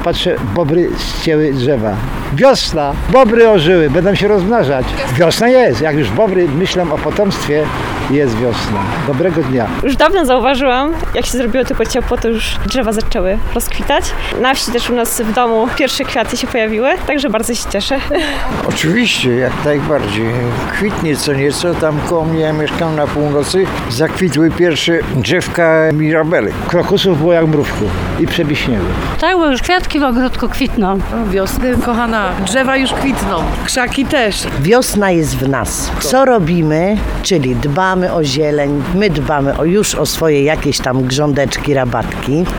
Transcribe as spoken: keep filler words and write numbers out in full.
patrzę, bobry ścięły drzewa. Wiosna, bobry ożyły, będą się rozmnażać. Wiosna jest, jak już bobry myślą o potomstwie, jest wiosna. Dobrego dnia. Już dawno zauważyłam, jak się zrobiło tylko ciepło, to już drzewa zaczęły rozkwitać. Na wsi też u nas w domu pierwsze kwiaty się pojawiły, także bardzo się cieszę. Oczywiście, jak najbardziej. Kwitnie co nieco, tam koło mnie, ja mieszkam na północy, zakwitły pierwsze drzewka mirabelek. Krokusów było jak mrówków i przebiśniegu. Tak, bo już kwiatki w ogródku kwitną. O, wiosny, kochana, drzewa już kwitną, krzaki też. Wiosna jest w nas. Co robimy? Czyli dbamy o zieleń, my dbamy o już o swoje jakieś tam grządeczki, rabatki.